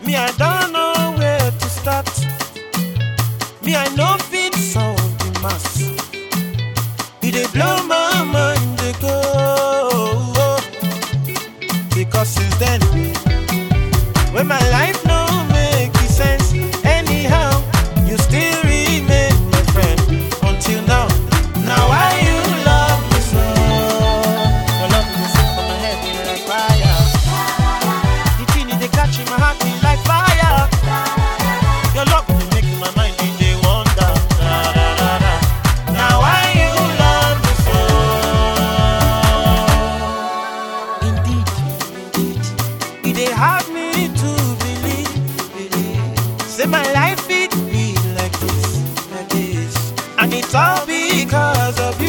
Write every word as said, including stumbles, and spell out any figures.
Me, I don't know where to start. Me, I know fit sound the mass. It dey blow my mind, they go. Because since then, when my life no make sense, anyhow, you still remain my friend until now. Now why you love me so? Your love me so for my head be like fire. The thing is they catch in my heart be like fire. Your love be making my mind be they wonder. Da, da, da, da. Now why you love me so? Indeed, indeed, it they have me to believe, believe. Say my life it be like this, like this, and it's all because of you.